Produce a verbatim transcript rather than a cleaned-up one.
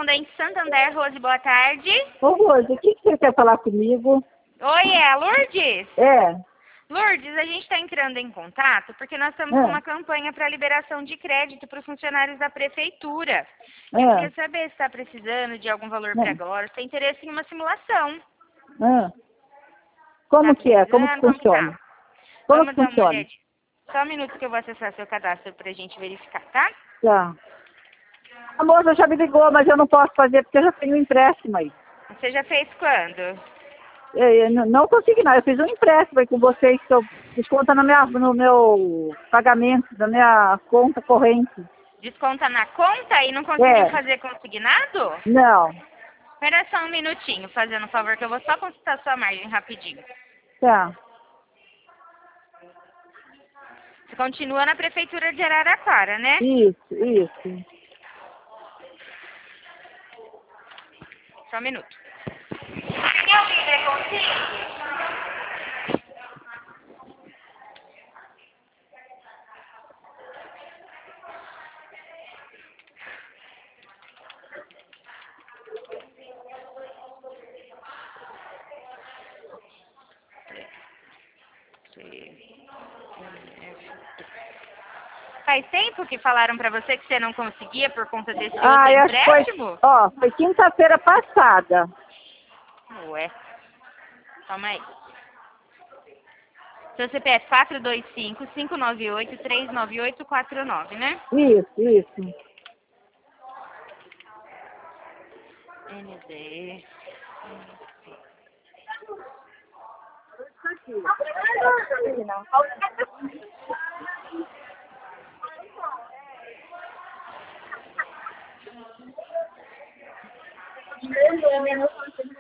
Correspondente Santander, Rose, boa tarde. Ô, Rose, o que, que você quer falar comigo? Oi, é a Lourdes? É. Lourdes, a gente está entrando em contato porque nós estamos É. com uma campanha para liberação de crédito para os funcionários da prefeitura. Eu É. queria saber se está precisando de algum valor para É. agora, se tem interesse em uma simulação. Ah. Como Tá que é? Como que precisando? Como que funciona? tá? Como Vamos que dar uma funciona? olhadinha. Só um minuto que eu vou acessar seu cadastro para a gente verificar, tá? Tá. A moça já me ligou, mas eu não posso fazer porque eu já tenho um empréstimo aí. Você já fez quando? Eu, eu não não consegui não, eu fiz um empréstimo aí com vocês que eu desconta no, minha, no meu pagamento, na minha conta corrente. Desconta na conta e não conseguiu É. fazer consignado? Não. Espera só um minutinho, fazendo um favor, que eu vou só consultar sua margem rapidinho. Tá. Você continua na prefeitura de Araraquara, né? Isso, isso. Só um minuto. Tem alguém ver consigo? Faz tempo que falaram pra você que você não conseguia por conta desse outro Ah, eu acho que foi, empréstimo? ó, foi quinta-feira passada. Ué, calma aí. Seu C P F quatro dois cinco, cinco nove oito, três nove oito quatro nove, né? Isso, isso. N D.